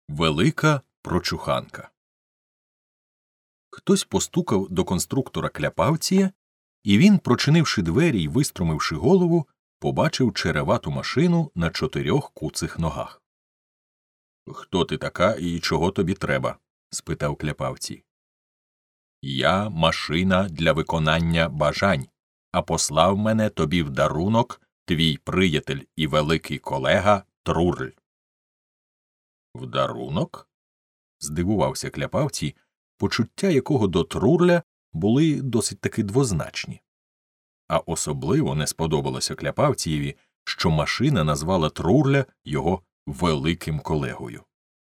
Велика прочуханка. Хтось постукав до конструктора Кляпавція, і він, прочинивши двері й виструмивши голову, побачив черевату машину на 4 куцих ногах. «Хто ти така і чого тобі треба?» – спитав Кляпавцій. «Я машина для виконання бажань, а послав мене тобі в дарунок твій приятель і великий колега Трурль». «В дарунок?» – здивувався Кляпавцій, почуття якого до Трурля були досить таки двозначні. А особливо не сподобалося Кляпавцієві, що машина назвала Трурля його великим колегою.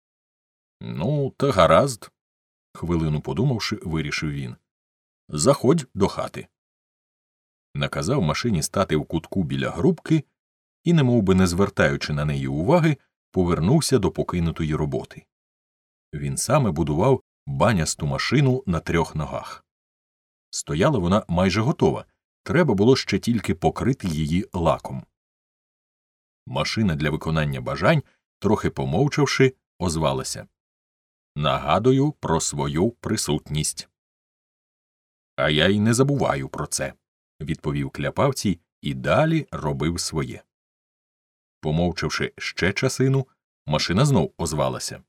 «Ну, та гаразд», – хвилину подумавши, вирішив він. «Заходь до хати». Наказав машині стати в кутку біля грубки і, немовби не звертаючи на неї уваги, повернувся до покинутої роботи. Він саме будував банясту машину на 3 ногах. Стояла вона майже готова, треба було ще тільки покрити її лаком. Машина для виконання бажань, трохи помовчавши, озвалася: «Нагадую про свою присутність». «А я й не забуваю про це», – відповів Кляпавцій і далі робив своє. Помовчавши ще часину, машина знов озвалася: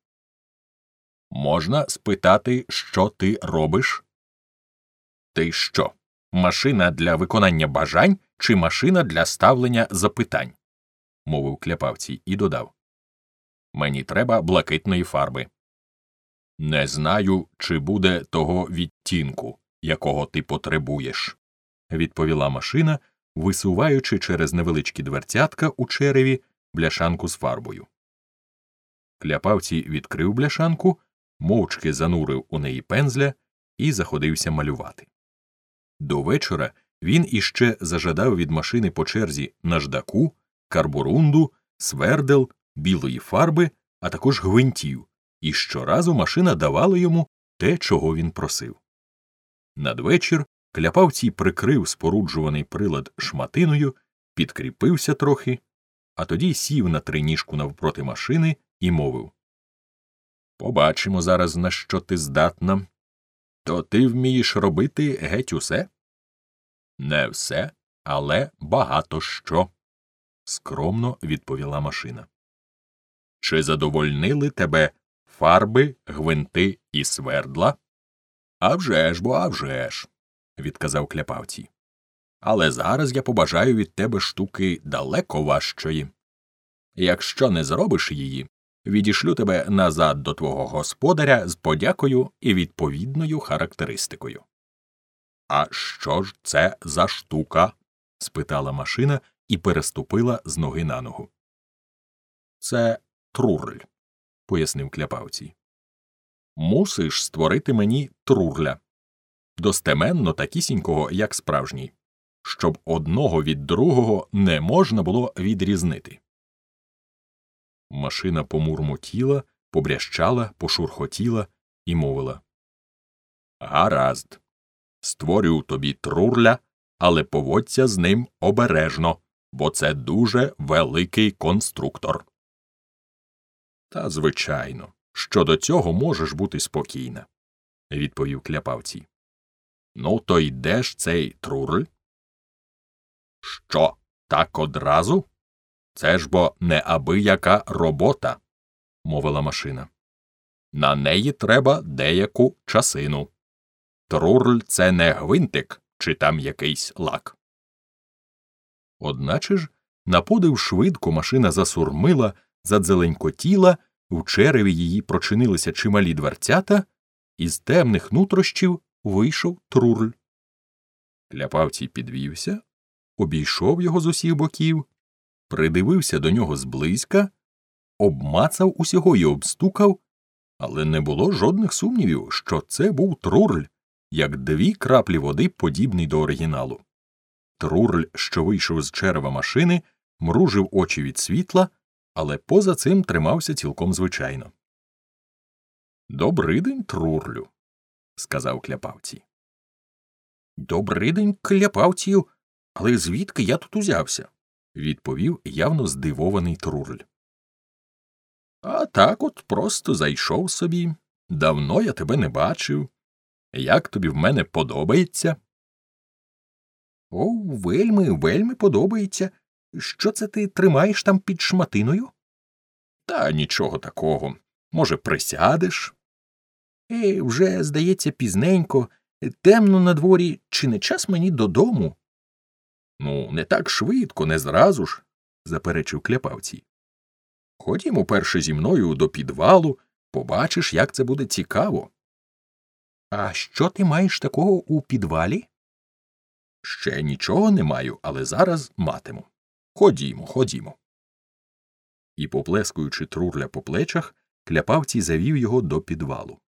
«Можна спитати, що ти робиш?» «Ти що, машина для виконання бажань чи машина для ставлення запитань?» – мовив Кляпавцій і додав: «Мені треба блакитної фарби». «Не знаю, чи буде того відтінку, якого ти потребуєш», – відповіла машина, висуваючи через невеличкі дверцятка у череві бляшанку з фарбою. Кляпавцій відкрив бляшанку, мовчки занурив у неї пензля і заходився малювати. До вечора він іще зажадав від машини по черзі наждаку, карборунду, свердел, білої фарби, а також гвинтів, і щоразу машина давала йому те, чого він просив. Надвечір Кляпавцій прикрив споруджуваний прилад шматиною, підкріпився трохи, а тоді сів на триніжку навпроти машини і мовив: «Побачимо зараз, на що ти здатна. То ти вмієш робити геть усе?» «Не все, але багато що», – скромно відповіла машина. «Чи задовольнили тебе фарби, гвинти і свердла?» «А вже ж, – відказав Кляпавцій. «Але зараз я побажаю від тебе штуки далеко важчої. Якщо не зробиш її, відішлю тебе назад до твого господаря з подякою і відповідною характеристикою». «А що ж це за штука?» – спитала машина і переступила з ноги на ногу. «Це Трурль», – пояснив Кляпавцій. «Мусиш створити мені Трурля, достеменно такісінького, як справжній, щоб одного від другого не можна було відрізнити». Машина помурмотіла, побрящала, пошурхотіла і мовила: «Гаразд, створю тобі Трурля, але поводься з ним обережно, бо це дуже великий конструктор». «Та, звичайно, щодо цього можеш бути спокійна», – відповів Кляпавцій. «Ну, то й де ж цей Трурль?» «Що, так одразу? Це ж бо неабияка робота», – мовила машина. «На неї треба деяку часину. Трурль – це не гвинтик чи там якийсь лак». Одначе ж, на подив швидко машина засурмила, задзеленькотіла, в череві її прочинилися чималі дверцята, і з темних нутрощів вийшов Трурль. Кляпавцій підвівся, обійшов його з усіх боків, придивився до нього зблизька, обмацав усього й обстукав, але не було жодних сумнівів, що це був Трурль, як 2 краплі води, подібний до оригіналу. Трурль, що вийшов з черева машини, мружив очі від світла, але поза цим тримався цілком звичайно. «Добридень, Трурлю», – сказав Кляпавцій. «Добридень, Кляпавцію, але звідки я тут узявся?» – відповів явно здивований Трурль. А так от просто зайшов собі. Давно я тебе не бачив. Як тобі в мене подобається? О, вельми подобається. Що це ти тримаєш там під шматиною? Та нічого такого. Може, присядеш? Вже, здається, пізненько. Темно на дворі. Чи не час мені додому? Не так швидко, не зразу ж, заперечив Кляпавцій. Ходімо перше зі мною до підвалу, побачиш, як це буде цікаво. А що ти маєш такого у підвалі? Ще нічого не маю, але зараз матиму. Ходімо. І, поплескуючи Трурля по плечах, Кляпавцій завів його до підвалу.